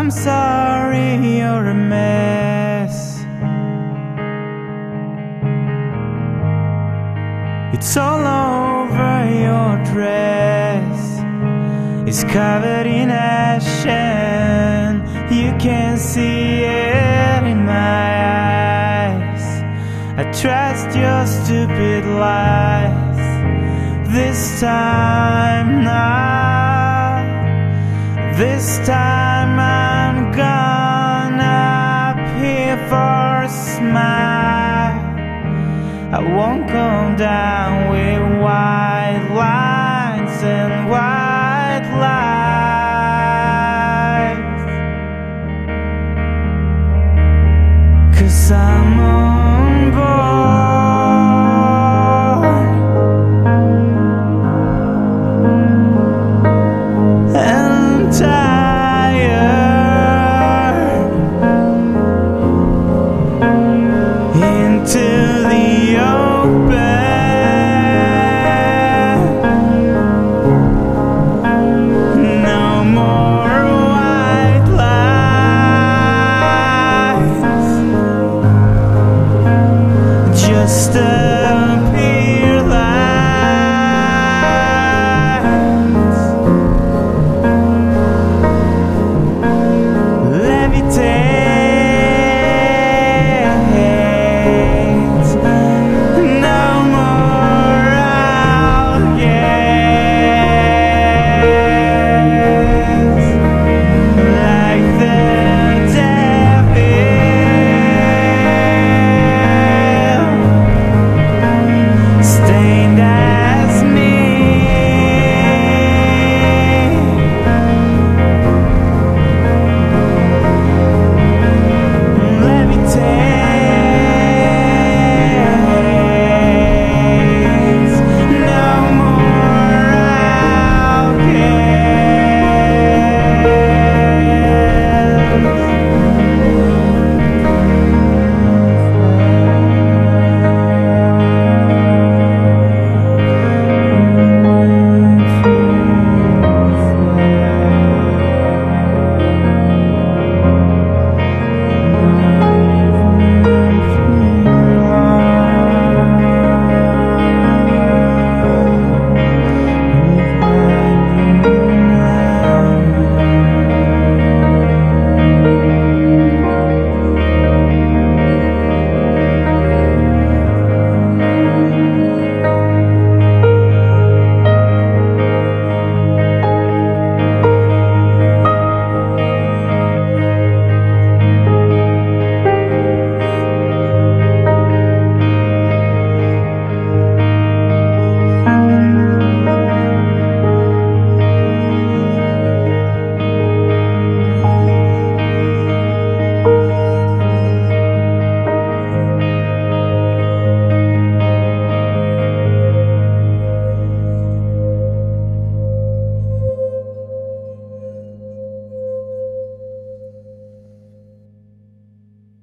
I'm sorry, you're a mess. It's all over your dress. It's covered in ash and you can see it in my eyes. I trust your stupid lies. This time now, this time I'm gonna appear for a smile. I won't come down with white lines and white lies.